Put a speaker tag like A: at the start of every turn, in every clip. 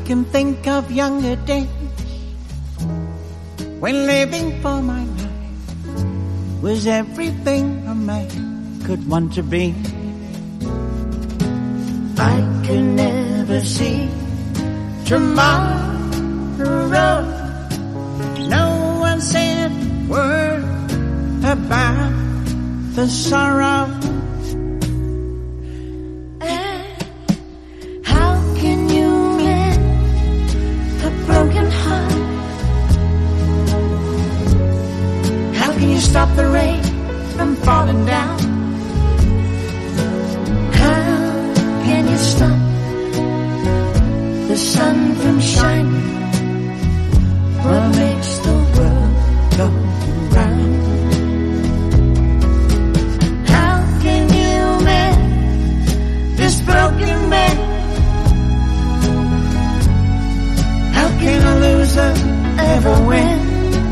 A: can think of younger days when living for my life was everything a man could want to be. I could never see tomorrow. No one said a word about the sorrow. Broken heart. How can you stop the rain from falling down? How can you stop the sun from shining? What makes the world go round? How can you mend this broken man? Can a loser ever win?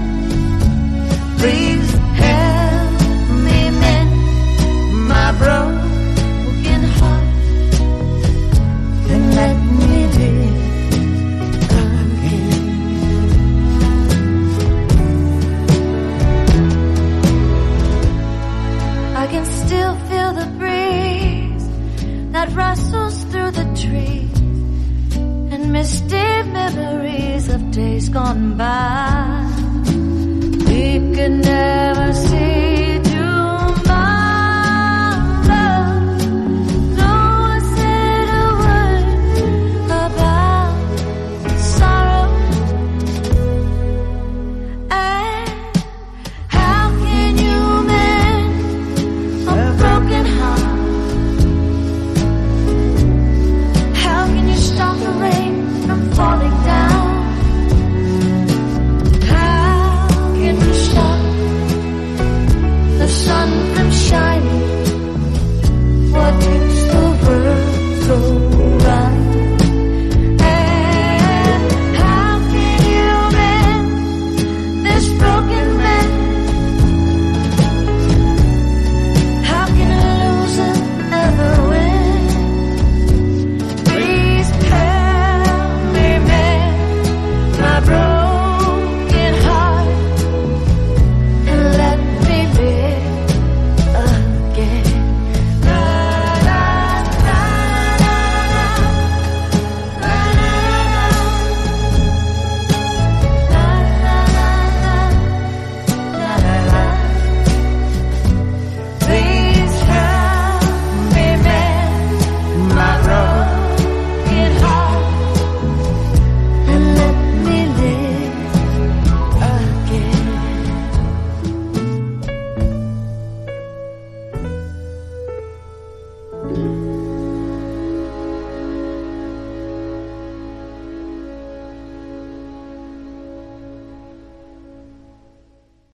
A: Please help me mend my broken heart and let me live again. I can still feel the breeze that rustles through the trees, misty memories of days gone by.